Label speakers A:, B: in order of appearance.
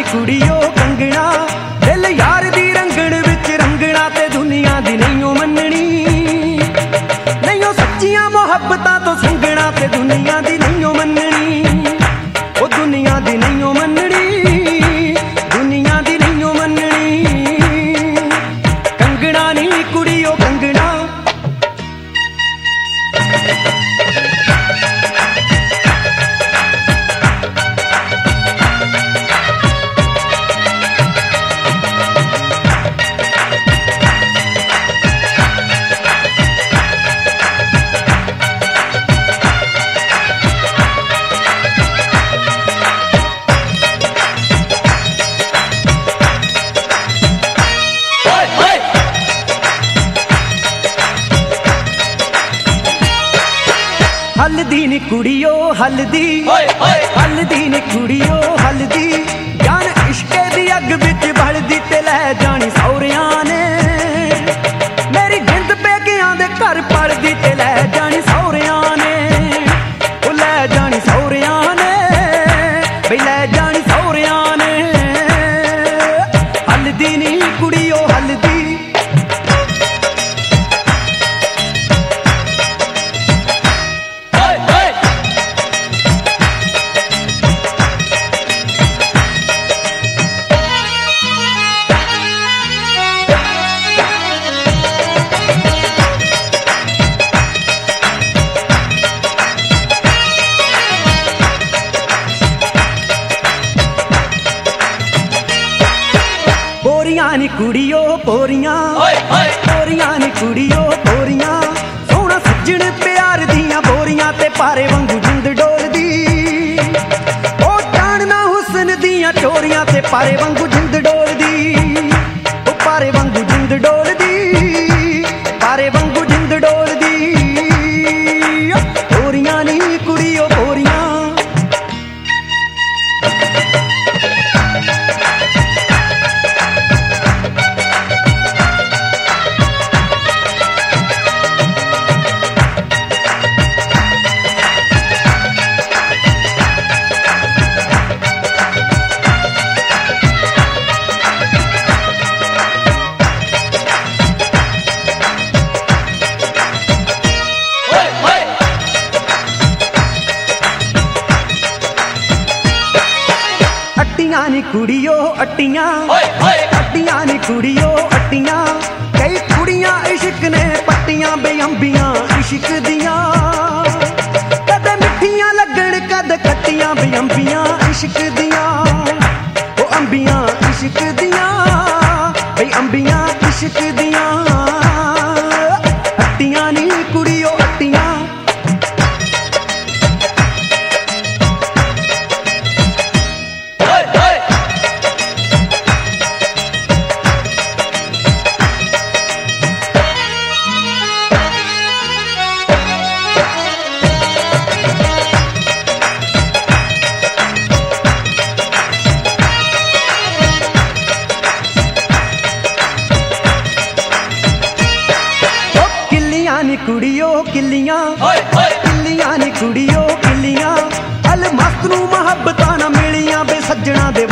A: कुड़ियो कंगना दिल यार दी रंगण विच रंगना ते दुनिया दी नहीं मननी नहीं सच्चियां मुहब्बतां तो संगना ते दुनिया दी नहीं मननी ओ दुनिया दी नहीं मननी दुनिया दी नहीं मननी कंगना नहीं कुड़ियो कंगना हल्दी नी कुड़ियो हल्दी हल्दी नी कुड़ियो हल्दी जान इश्के दी अग बिच बलदी ते लै जानी सौरियां ने मेरी जिंद पेकियां दे घर पलदी ते लै जानी सौरियां ने ओ लै जानी सौरियां ने बई लै जानी सौरियां ने हल्दी नी कुड़ियो हल्दी पोरियां नी कुड़ियो पोरियां पोरियां नी कुड़ियो पोरियां सोहना सज्जण प्यार दियां बोरियां ते पारे वांगू जिंद डोलदी ओ जानना हुस्न दियां चोरियां ते पारे वांगू जिंद डोलदी ओ पारे वांगू जिंद डोलदी पारे वांगू जिंद डोलदी पोरियां नी कुड़ियो पोरियां अट्टियां नी कुड़ियो अट्टियां अट्टियां नी कुड़ियो अट्टियां कई कुड़ियां इश्क ने पट्टियां बेअंबियां इश्क दियां कदे मिठियां लगण कद खट्टियां बेअंबियां इश्क दियां ओ अंबियां इश्क दियां बई अंबियां इश्क दियां अट्टियां नी कुड़ियो अट्टियां कुड़ियो किलियां किलियां नी कुड़ियो किलियां अल मस्त नू मुहब्बतां ना मिलियां बे सज्जणा दे